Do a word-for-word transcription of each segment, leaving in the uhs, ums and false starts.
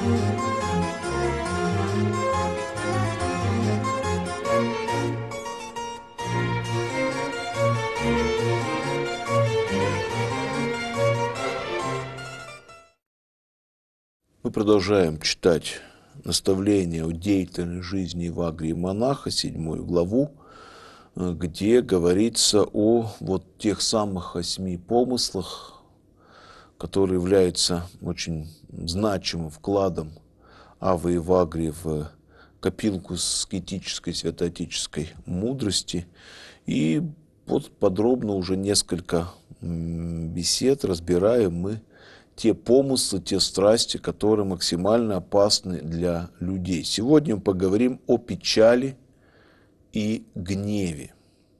Мы продолжаем читать наставление о деятельной жизни Евагрии монаха, седьмую главу, где говорится о вот тех самых восьми помыслах, которые являются очень значимым вкладом Аввы Евагрии в копилку скитической святоотеческой мудрости. И вот подробно уже несколько бесед разбираем мы те помыслы, те страсти, которые максимально опасны для людей. Сегодня мы поговорим о печали и гневе.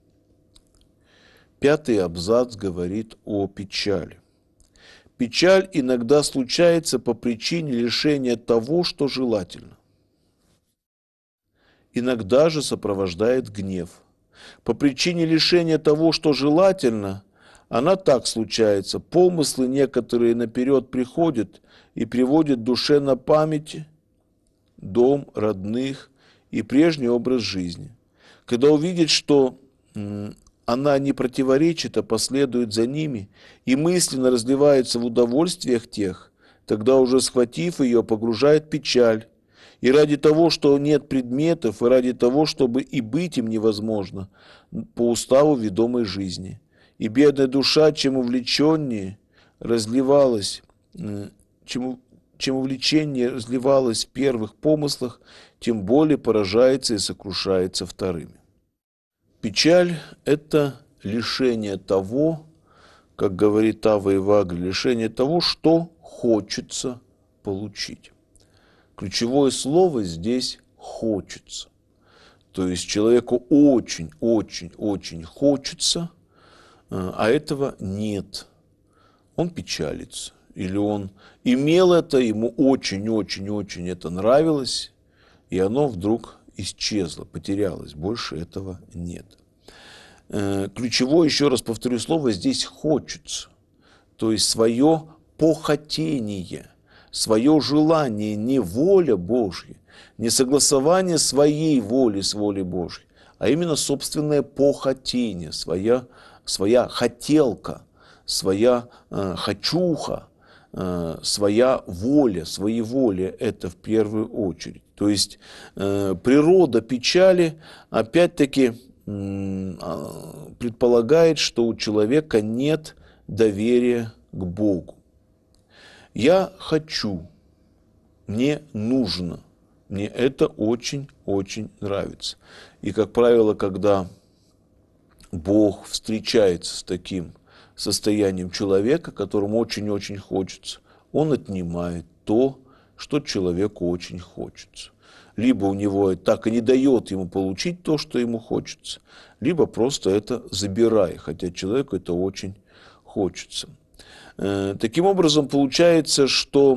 Пятый абзац говорит о печали. Печаль иногда случается по причине лишения того, что желательно. Иногда же сопровождает гнев. По причине лишения того, что желательно, она так случается. Помыслы некоторые наперед приходят и приводят душе на память дом, родных и прежний образ жизни. Когда увидит, что м, она не противоречит, а последует за ними, и мысленно разливается в удовольствиях тех, тогда уже схватив ее, погружает печаль. И ради того, что нет предметов, и ради того, чтобы и быть им невозможно, по уставу ведомой жизни. И бедная душа, чем увлеченнее разливалась, чем, чем увлечение разливалось в первых помыслах, тем более поражается и сокрушается вторыми. Печаль – это лишение того, как говорит Авва Евагрия, лишение того, что хочется получить. Ключевое слово здесь «хочется». То есть человеку очень-очень-очень хочется, а этого нет. Он печалится. Или он имел это, ему очень-очень-очень это нравилось, и оно вдруг исчезло, потерялось. Больше этого нет. Ключевое, еще раз повторю слово, здесь «хочется». То есть свое похотение, свое желание, не воля Божья, не согласование своей воли с волей Божьей, а именно собственное похотение, своя своя хотелка, своя э, хочуха, э, своя воля, своеволие – это в первую очередь. То есть э, природа печали, опять-таки, э, предполагает, что у человека нет доверия к Богу. Я хочу, мне нужно, мне это очень-очень нравится. И, как правило, когда Бог встречается с таким состоянием человека, которому очень-очень хочется, он отнимает то, что человеку очень хочется. Либо у него так и не дает ему получить то, что ему хочется, либо просто это забирает, хотя человеку это очень хочется. Таким образом, получается, что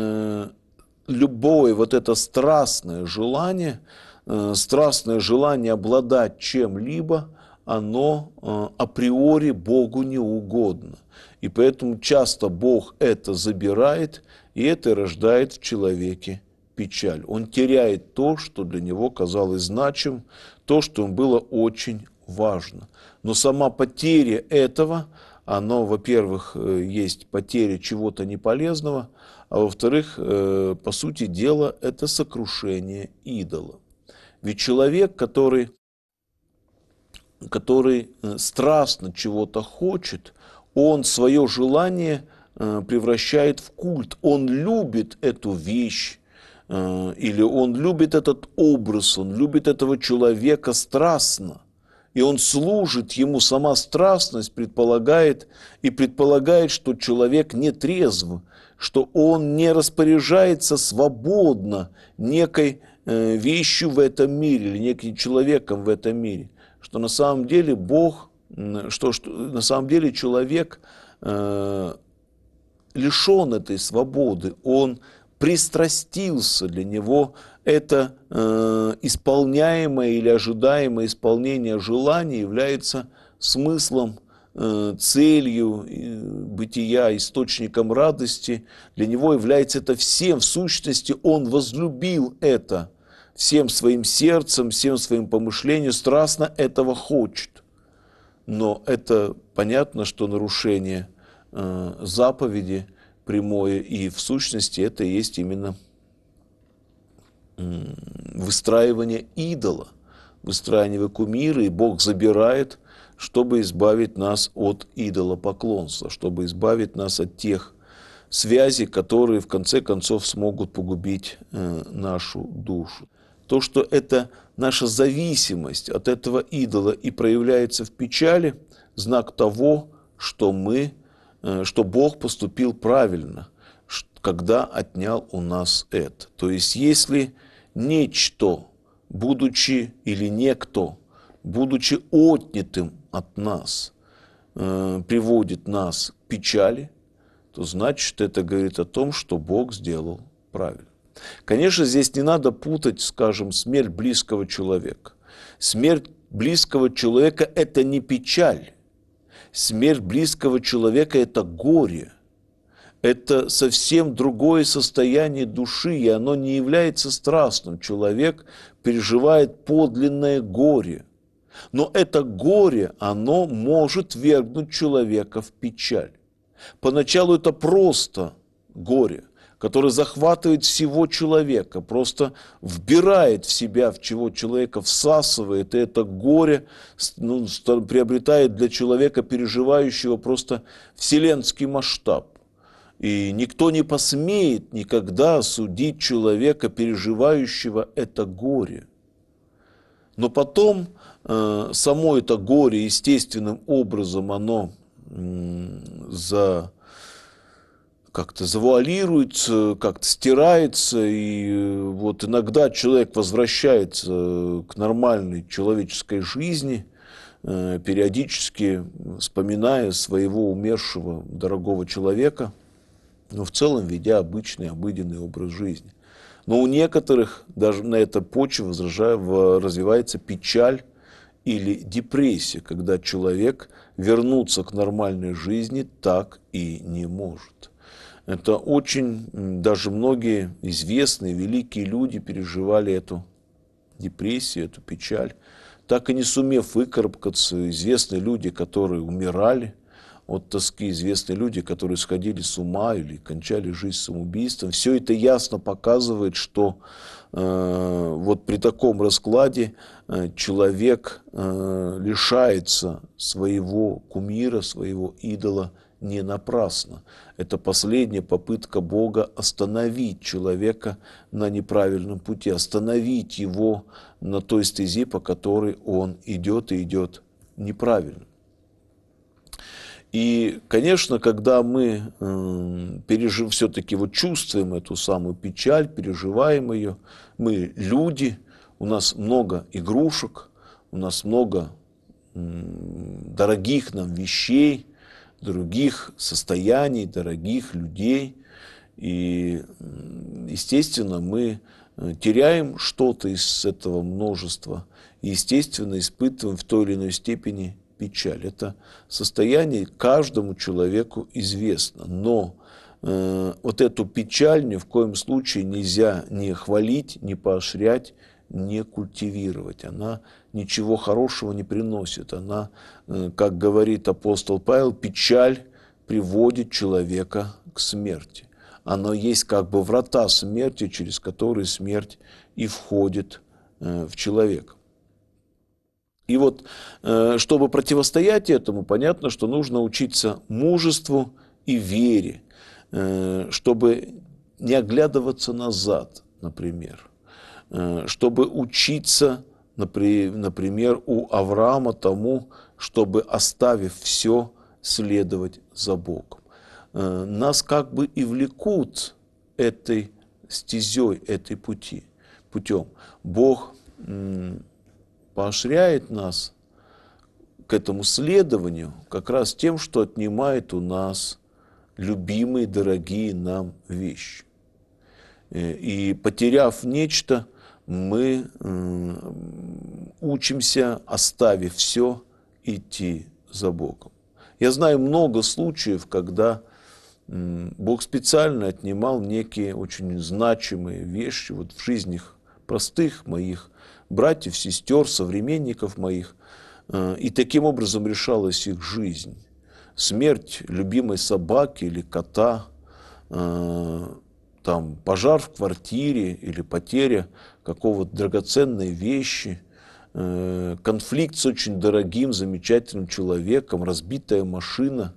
любое вот это страстное желание, страстное желание обладать чем-либо, оно э, априори Богу не угодно. И поэтому часто Бог это забирает, и это рождает в человеке печаль. Он теряет то, что для него казалось значимым, то, что ему было очень важно. Но сама потеря этого, оно, во-первых, есть потеря чего-то неполезного, а во-вторых, э, по сути дела, это сокрушение идола. Ведь человек, который который страстно чего-то хочет, он свое желание превращает в культ. Он любит эту вещь, или он любит этот образ, он любит этого человека страстно. И он служит ему, сама страстность предполагает и предполагает, что человек не трезв, что он не распоряжается свободно некой вещью в этом мире или неким человеком в этом мире. Что на самом деле Бог, что, что на самом деле человек э, лишен этой свободы, он пристрастился, для него это э, исполняемое или ожидаемое исполнение желаний является смыслом целью бытия, источником радости. Для него является это всем. В сущности, он возлюбил это всем своим сердцем, всем своим помышлением, страстно этого хочет. Но это понятно, что нарушение э, заповеди прямое, и в сущности это и есть именно э, выстраивание идола, выстраивание кумира, и Бог забирает, чтобы избавить нас от идолопоклонства, чтобы избавить нас от тех связей, которые в конце концов смогут погубить э, нашу душу. То, что это наша зависимость от этого идола и проявляется в печали, знак того, что мы, э, что Бог поступил правильно, когда отнял у нас это. То есть, если нечто, будучи или некто, будучи отнятым от нас, э, приводит нас к печали, то значит, это говорит о том, что Бог сделал правильно. Конечно, здесь не надо путать, скажем, смерть близкого человека. Смерть близкого человека – это не печаль. Смерть близкого человека – это горе. Это совсем другое состояние души, и оно не является страстным. Человек переживает подлинное горе. Но это горе, оно может ввергнуть человека в печаль. Поначалу это просто горе, которое захватывает всего человека, просто вбирает в себя, в чего человека всасывает, и это горе ну, приобретает для человека, переживающего, просто вселенский масштаб. И никто не посмеет никогда осудить человека, переживающего это горе. Но потом э, само это горе естественным образом оно э, за, как-то завуалируется, как-то стирается, и э, вот иногда человек возвращается к нормальной человеческой жизни, э, периодически вспоминая своего умершего дорогого человека, но в целом ведя обычный, обыденный образ жизни. Но у некоторых даже на этой почве развивается печаль или депрессия, когда человек вернуться к нормальной жизни так и не может. Это очень, даже многие известные, великие люди переживали эту депрессию, эту печаль, так и не сумев выкарабкаться. Известные люди, которые умирали от тоски, известные люди, которые сходили с ума или кончали жизнь самоубийством. Все это ясно показывает, что э, вот при таком раскладе э, человек э, лишается своего кумира, своего идола не напрасно. Это последняя попытка Бога остановить человека на неправильном пути, остановить его на той стези, по которой он идет и идет неправильно. И, конечно, когда мы э, пережив, все-таки вот чувствуем эту самую печаль, переживаем ее, мы люди, у нас много игрушек, у нас много э, дорогих нам вещей, других состояний, дорогих людей. И, естественно, мы теряем что-то из этого множества и, естественно, испытываем в той или иной степени печаль. Это состояние каждому человеку известно, но э, вот эту печаль ни в коем случае нельзя ни хвалить, ни поощрять, не культивировать. Она ничего хорошего не приносит. Она, э, как говорит апостол Павел, печаль приводит человека к смерти. Она есть как бы врата смерти, через которые смерть и входит э, в человека. И вот, чтобы противостоять этому, понятно, что нужно учиться мужеству и вере, чтобы не оглядываться назад, например, чтобы учиться, например, у Авраама тому, чтобы, оставив все, следовать за Богом. Нас как бы и влекут этой стезей, этой пути, путем. Бог поощряет нас к этому следованию как раз тем, что отнимает у нас любимые, дорогие нам вещи. И потеряв нечто, мы учимся, оставив все, идти за Богом. Я знаю много случаев, когда Бог специально отнимал некие очень значимые вещи вот в жизнях простых моих братьев, сестер, современников моих, и таким образом решалась их жизнь. Смерть любимой собаки или кота, там, пожар в квартире или потеря какого-то драгоценной вещи, конфликт с очень дорогим, замечательным человеком, разбитая машина,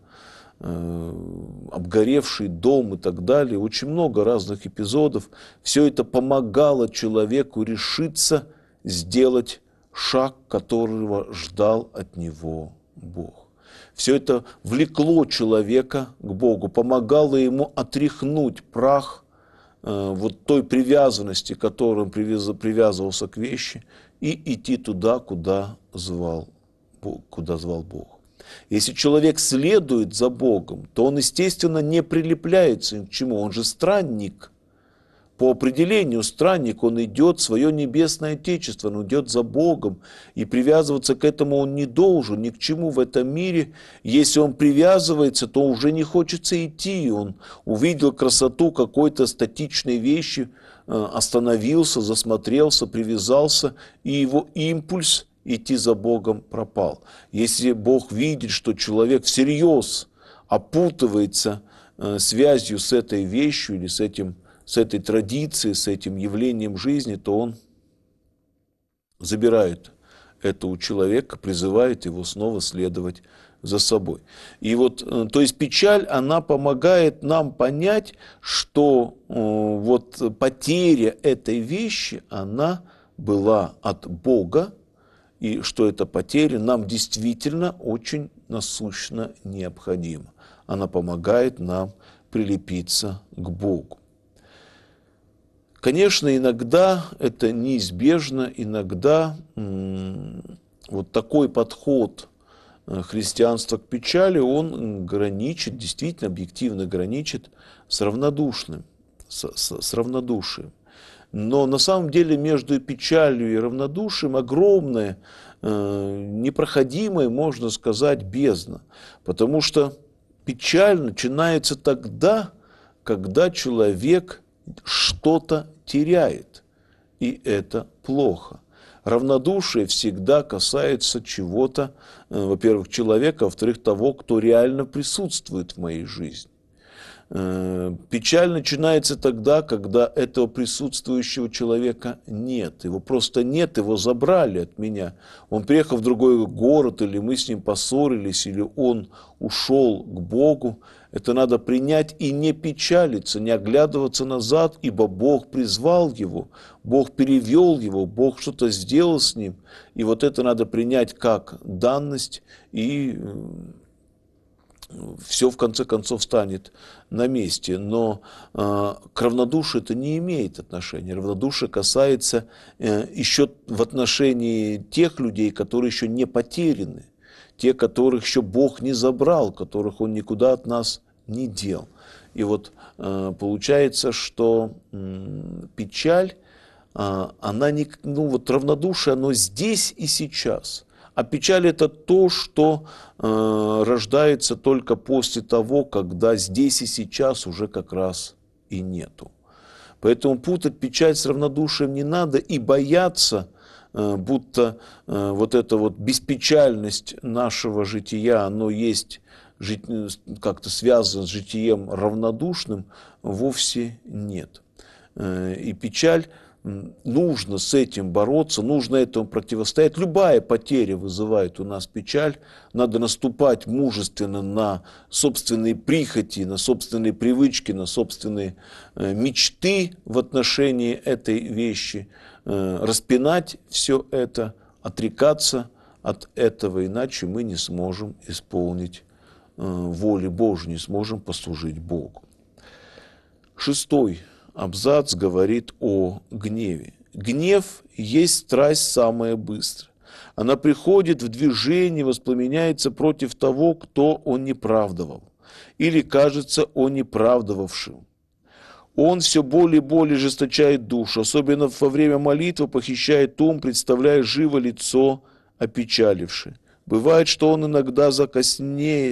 обгоревший дом и так далее. Очень много разных эпизодов. Все это помогало человеку решиться сделать шаг, которого ждал от него Бог. Все это влекло человека к Богу, помогало ему отряхнуть прах э, вот той привязанности, которой он привязывался к вещи, и идти туда, куда звал, куда звал Бог. Если человек следует за Богом, то он, естественно, не прилепляется ни к чему. Он же странник. По определению странник, он идет в свое небесное Отечество, он идет за Богом. И привязываться к этому он не должен, ни к чему в этом мире. Если он привязывается, то уже не хочется идти. Он увидел красоту какой-то статичной вещи, остановился, засмотрелся, привязался, и его импульс идти за Богом пропал. Если Бог видит, что человек всерьез опутывается э, связью с этой вещью или с, этим, с этой традицией, с этим явлением жизни, то Он забирает это у человека, призывает его снова следовать за собой. И вот, э, то есть печаль, она помогает нам понять, что э, вот потеря этой вещи, она была от Бога, и что эта потеря нам действительно очень насущно необходима. Она помогает нам прилепиться к Богу. Конечно, иногда это неизбежно, иногда м- вот такой подход христианства к печали, он граничит, действительно объективно граничит с равнодушным, с, с, с равнодушием. Но на самом деле между печалью и равнодушием огромная, э, непроходимая, можно сказать, бездна. Потому что печаль начинается тогда, когда человек что-то теряет. И это плохо. Равнодушие всегда касается чего-то, э, во-первых, человека, а во-вторых, того, кто реально присутствует в моей жизни. Печаль начинается тогда, когда этого присутствующего человека нет. Его просто нет, его забрали от меня. Он приехал в другой город, или мы с ним поссорились, или он ушел к Богу. Это надо принять и не печалиться, не оглядываться назад, ибо Бог призвал его, Бог перевел его, Бог что-то сделал с ним. И вот это надо принять как данность, и все в конце концов станет на месте. Но э, к равнодушию это не имеет отношения. Равнодушие касается э, еще в отношении тех людей, которые еще не потеряны, те, которых еще Бог не забрал, которых Он никуда от нас не дел. И вот э, получается, что э, печаль, э, она не, ну вот равнодушие, оно здесь и сейчас. А печаль – это то, что э, рождается только после того, когда здесь и сейчас уже как раз и нету. Поэтому путать печаль с равнодушием не надо и бояться, э, будто э, вот эта вот беспечальность нашего жития, оно есть как-то связано с житием равнодушным, вовсе нет. Э, и печаль, нужно с этим бороться, нужно этому противостоять. Любая потеря вызывает у нас печаль. Надо наступать мужественно на собственные прихоти, на собственные привычки, на собственные мечты в отношении этой вещи. Распинать все это, отрекаться от этого, иначе мы не сможем исполнить воли Божьей, не сможем послужить Богу. Шестой абзац говорит о гневе. Гнев есть страсть самая быстрая. Она приходит в движение, воспламеняется против того, кто он неправдовал, или кажется он неправдовавшим. Он все более и более жесточает душу, особенно во время молитвы похищает ум, представляя живо лицо опечалившее. Бывает, что он иногда, закоснеев,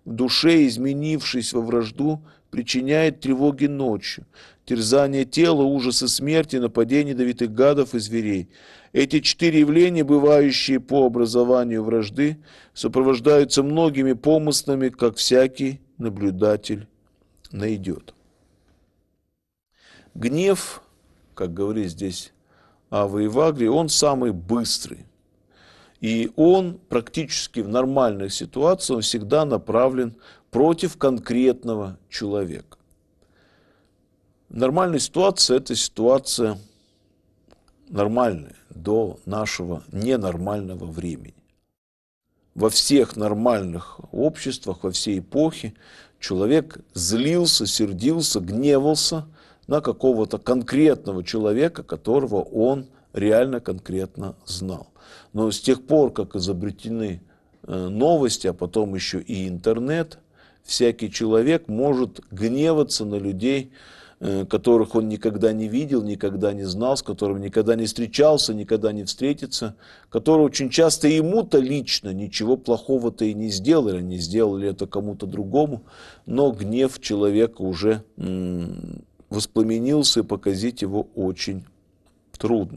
в душе, изменившись во вражду, причиняет тревоги ночью, терзание тела, ужасы смерти, нападения ядовитых гадов и зверей. Эти четыре явления, бывающие по образованию вражды, сопровождаются многими помыслами, как всякий наблюдатель найдет. Гнев, как говорит здесь Ава и Вагри, он самый быстрый. И он практически в нормальных ситуациях он всегда направлен против конкретного человека. Нормальная ситуация – это ситуация нормальная до нашего ненормального времени. Во всех нормальных обществах, во всей эпохе человек злился, сердился, гневался на какого-то конкретного человека, которого он реально конкретно знал. Но с тех пор, как изобретены новости, а потом еще и интернет, всякий человек может гневаться на людей, которых он никогда не видел, никогда не знал, с которыми никогда не встречался, никогда не встретится, которые очень часто ему-то лично ничего плохого-то и не сделали, не сделали это кому-то другому, но гнев человека уже воспламенился, и показать его очень трудно.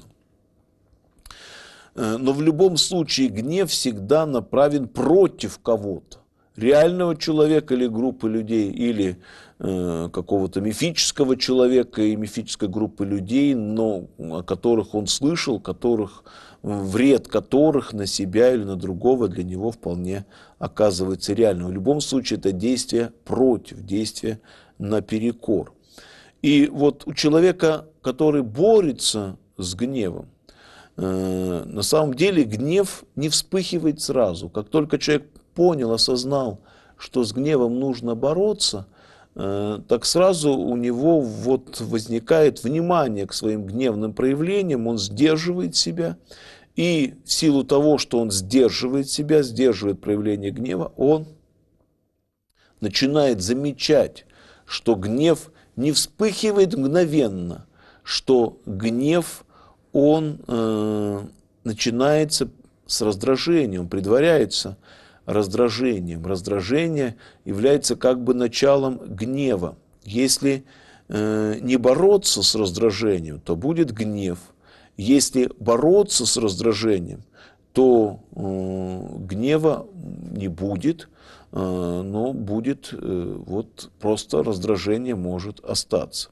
Но в любом случае гнев всегда направлен против кого-то. Реального человека или группы людей, или э, какого-то мифического человека и мифической группы людей, но о которых он слышал, которых, вред которых на себя или на другого для него вполне оказывается реальным. В любом случае это действие против, действие наперекор. И вот у человека, который борется с гневом, э, на самом деле гнев не вспыхивает сразу. Как только человек понял, осознал, что с гневом нужно бороться, э, так сразу у него вот возникает внимание к своим гневным проявлениям, он сдерживает себя, и в силу того, что он сдерживает себя, сдерживает проявление гнева, он начинает замечать, что гнев не вспыхивает мгновенно, что гнев, он э, начинается с раздражением, предваряется раздражением. Раздражение является как бы началом гнева. Если э, не бороться с раздражением, то будет гнев. Если бороться с раздражением, то э, гнева не будет, э, но будет э, вот просто раздражение может остаться.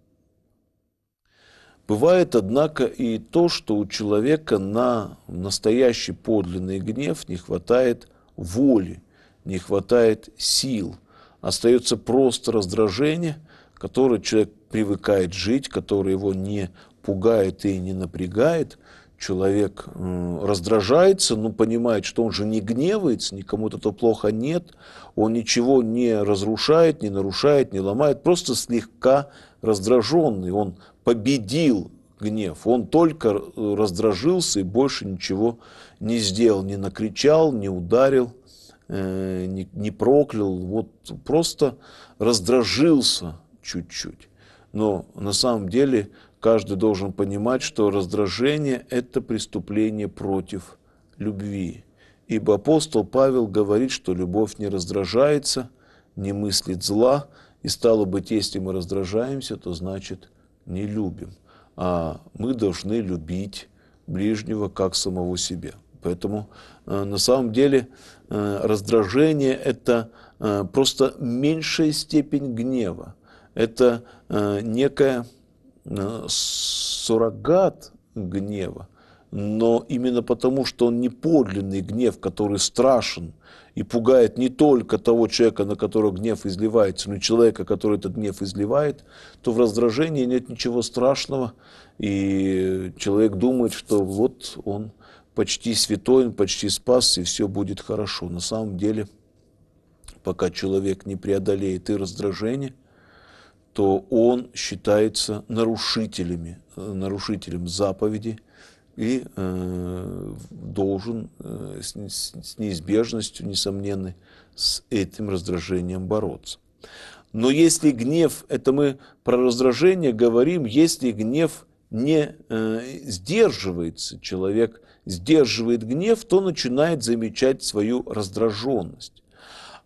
Бывает, однако, и то, что у человека на настоящий подлинный гнев не хватает воли, не хватает сил. Остается просто раздражение, которое человек привыкает жить, которое его не пугает и не напрягает. Человек э, раздражается, но понимает, что он же не гневается, никому-то то плохо нет, он ничего не разрушает, не нарушает, не ломает, просто слегка раздраженный, он победил гнев, он только раздражился и больше ничего не сделал, не накричал, не ударил, э, не, не проклял, вот просто раздражился чуть-чуть. Но на самом деле каждый должен понимать, что раздражение – это преступление против любви. Ибо апостол Павел говорит, что любовь не раздражается, не мыслит зла, и стало быть, если мы раздражаемся, то значит не любим. А мы должны любить ближнего как самого себя. Поэтому э, на самом деле э, раздражение – это э, просто меньшая степень гнева. Это э, некая э, суррогат гнева. Но именно потому, что он не подлинный гнев, который страшен и пугает не только того человека, на которого гнев изливается, но и человека, который этот гнев изливает, то в раздражении нет ничего страшного. И человек думает, что вот он почти святой, он почти спасся, и все будет хорошо. На самом деле, пока человек не преодолеет и раздражение, то он считается нарушителями, нарушителем заповеди и э, должен э, с, с неизбежностью, несомненной, с этим раздражением бороться. Но если гнев, это мы про раздражение говорим, если гнев не э, сдерживается, человек сдерживает гнев, то начинает замечать свою раздраженность.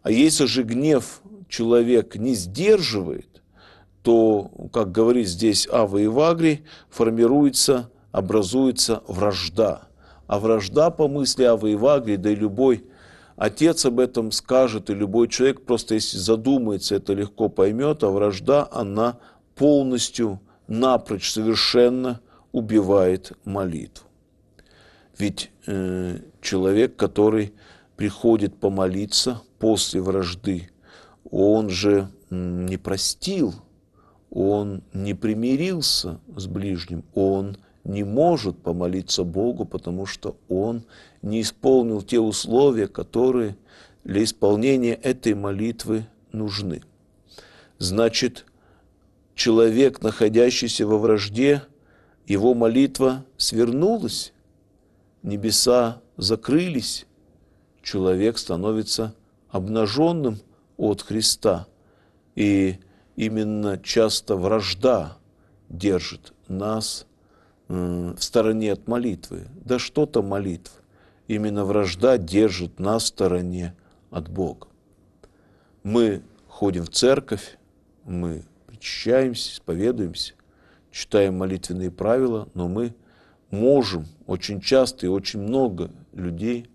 А если же гнев человек не сдерживает, то, как говорит здесь Ава Евагрий, формируется, образуется вражда. А вражда, по мысли Авы Евагрии, да и любой отец об этом скажет, и любой человек, просто если задумается, это легко поймет, а вражда, она полностью, напрочь, совершенно убивает молитву. Ведь э, человек, который приходит помолиться после вражды, он же не простил, он не примирился с ближним, он не может помолиться Богу, потому что он не исполнил те условия, которые для исполнения этой молитвы нужны. Значит, человек, находящийся во вражде, его молитва свернулась, небеса закрылись, человек становится обнаженным от Христа. И именно часто вражда держит нас в стороне от молитвы. Да что там молитва? Именно вражда держит нас в стороне от Бога. Мы ходим в церковь, мы причащаемся, исповедуемся, читаем молитвенные правила, но мы можем очень часто и очень много людей,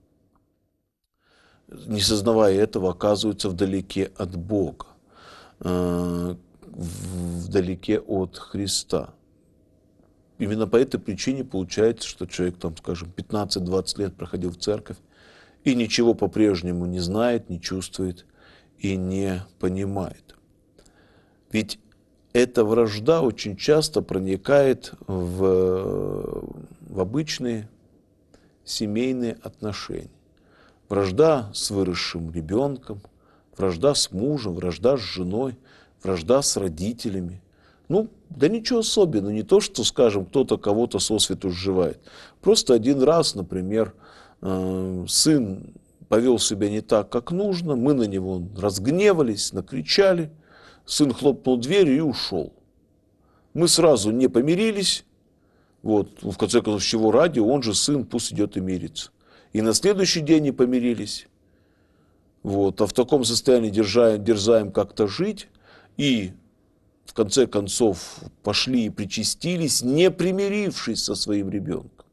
не сознавая этого, оказываются вдалеке от Бога, вдалеке от Христа. Именно по этой причине получается, что человек, там, скажем, пятнадцать-двадцать лет проходил в церковь и ничего по-прежнему не знает, не чувствует и не понимает. Ведь эта вражда очень часто проникает в, в обычные семейные отношения. Вражда с выросшим ребенком, вражда с мужем, вражда с женой, вражда с родителями. Ну, да ничего особенного, не то, что, скажем, кто-то кого-то сосвету сживает. Просто один раз, например, сын повел себя не так, как нужно, мы на него разгневались, накричали, сын хлопнул дверью и ушел. Мы сразу не помирились, вот, в конце концов, с чего ради, он же сын, пусть идет и мирится. И на следующий день не помирились, вот, а в таком состоянии дерзаем, дерзаем как-то жить, и в конце концов пошли и причастились, не примирившись со своим ребенком,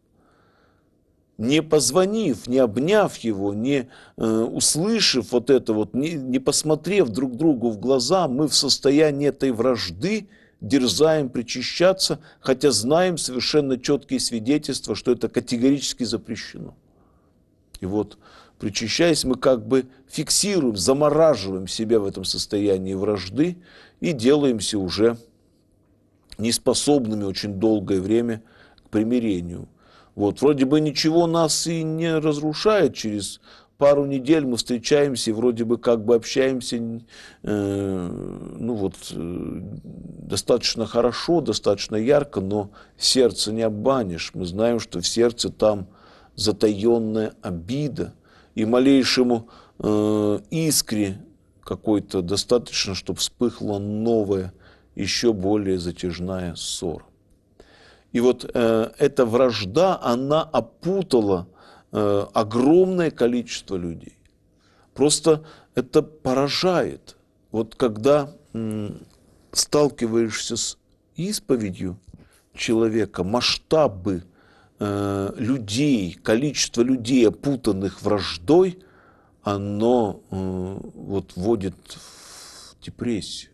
не позвонив, не обняв его, не э, услышав вот это вот, не, не посмотрев друг другу в глаза, мы в состоянии этой вражды дерзаем причащаться, хотя знаем совершенно четкие свидетельства, что это категорически запрещено. И вот, причащаясь, мы как бы фиксируем, замораживаем себя в этом состоянии вражды и делаемся уже неспособными очень долгое время к примирению. Вот, вроде бы ничего нас и не разрушает, через пару недель мы встречаемся и вроде бы как бы общаемся э, ну вот, э, достаточно хорошо, достаточно ярко, но сердце не обманешь. Мы знаем, что в сердце там затаенная обида, и малейшему э, искре какой-то достаточно, чтобы вспыхла новая, еще более затяжная ссора. И вот э, эта вражда, она опутала э, огромное количество людей. Просто это поражает. Вот когда м, сталкиваешься с исповедью человека, масштабы э, людей, количество людей, опутанных враждой, оно э, вот вводит в депрессию.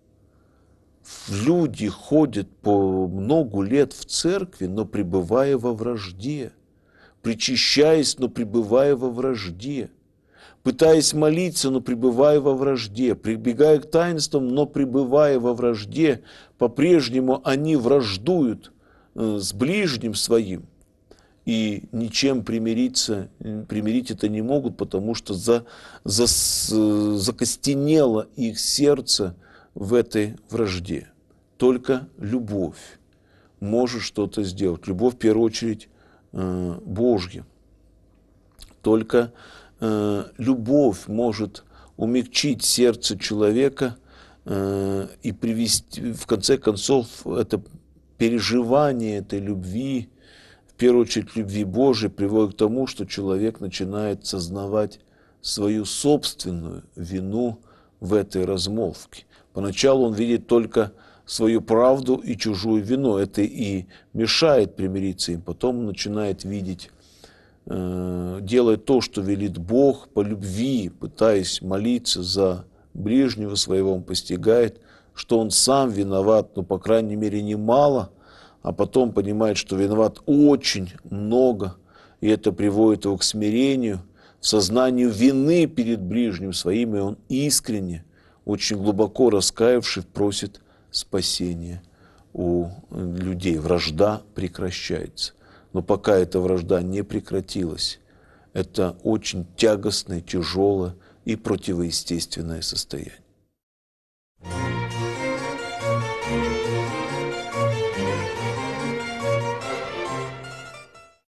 Люди ходят по многу лет в церкви, но пребывая во вражде, причащаясь, но пребывая во вражде, пытаясь молиться, но пребывая во вражде, прибегая к таинствам, но пребывая во вражде, по-прежнему они враждуют с ближним своим и ничем примириться, примирить это не могут, потому что за, за, закостенело их сердце в этой вражде. Только любовь может что-то сделать. Любовь, в первую очередь, Божья. Только любовь может умягчить сердце человека и привести, в конце концов, это переживание этой любви, в первую очередь любви Божией, приводит к тому, что человек начинает сознавать свою собственную вину в этой размолвке. Поначалу он видит только свою правду и чужую вину. Это и мешает примириться им. Потом он начинает видеть, э, делает то, что велит Бог, по любви, пытаясь молиться за ближнего своего, он постигает, что он сам виноват, но, по крайней мере, немало, а потом понимает, что виноват очень много, и это приводит его к смирению, сознанию вины перед ближним своим, и он искренне, очень глубоко раскаявшись, просит спасения у людей. Вражда прекращается. Но пока эта вражда не прекратилась, это очень тягостное, тяжелое и противоестественное состояние.